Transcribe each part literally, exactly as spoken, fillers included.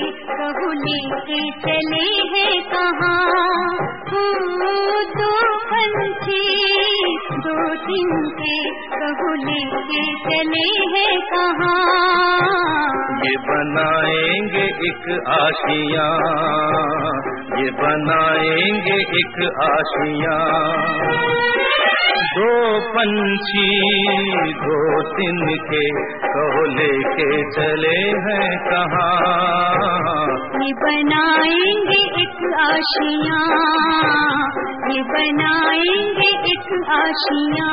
कबू लेके चले हैं कहाँ, दो पंछी दो दिन के कबू लेके चले हैं कहाँ। ये बनाएंगे एक आशियाँ, ये बनाएंगे एक आशियाँ, दो पंछी दो दिन के कहो लेके चले हैं कहाँ। ये बनाएंगे एक आशियाँ, ये बनाएंगे एक आशियाँ।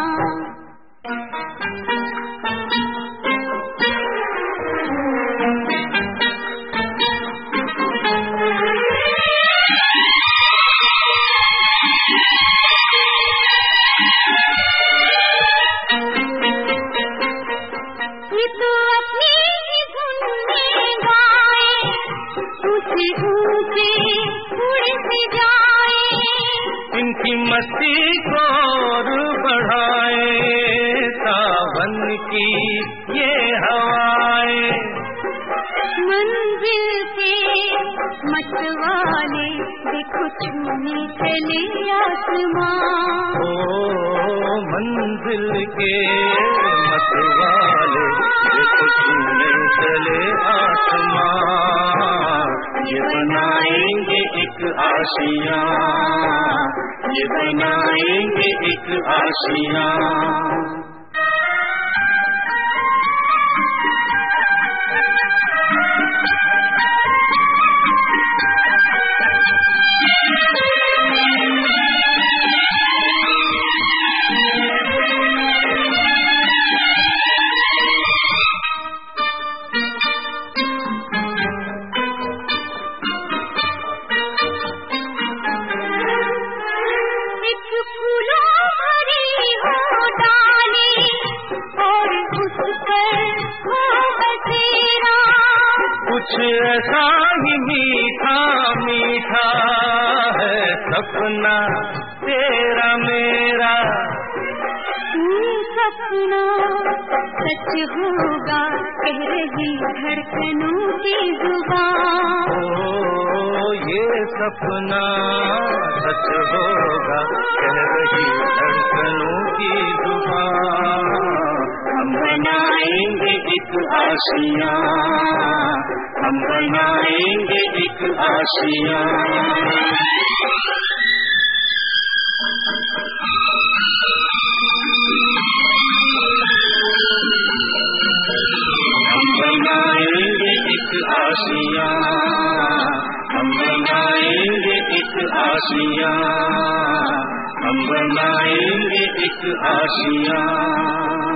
इनकी मस्ती को और बढ़ाए सावन की ये हवाएं, मंजिल पे मतवाले देखो छूने चले आसमां। ओ मंजिल के मतवाले देखो छूने चले आसमां। ये बनाएंगे एक आशियाँ, ये बनाएंगे एक आशियाँ। कुछ ऐसा ही मीठा मीठा है सपना तेरा मेरा, सपना सच होगा कह रही धड़कनों की जुबान। ओ ये सपना सच होगा कह रही धड़कनों की जुबान। हम बनाएंगे एक आशियाँ, हम बनाएंगे एक आशियाँ। हम बनाएंगे एक आशियाँ, हम बनाएंगे एक आशियाँ, हम बनाएंगे एक आशियाँ।